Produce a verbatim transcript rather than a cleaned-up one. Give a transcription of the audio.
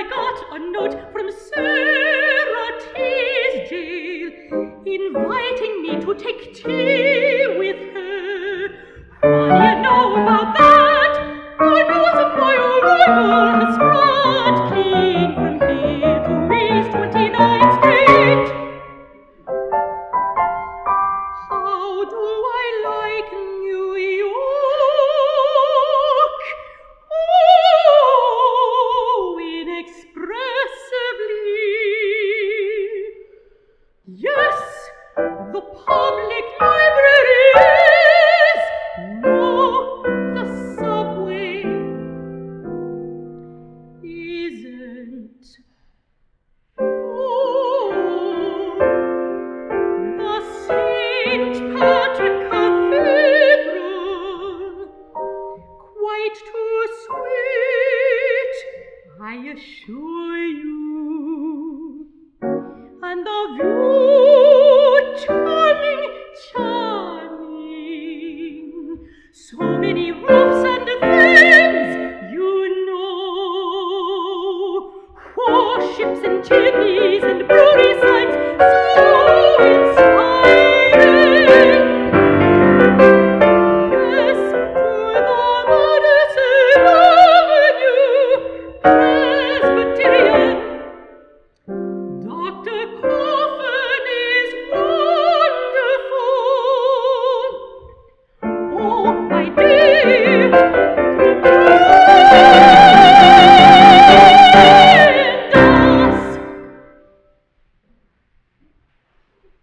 I got a note from Sarah Teasdale inviting me to take tea with her. What do you know about that? The news of my arrival has spread clean from here to East twenty-ninth Street. How do I like New York? Oh, inexpressibly. Yes, the public libraries. No, the subway isn't. Oh, the Saint Patrick Cathedral, quite too sweet, I assure you, and the view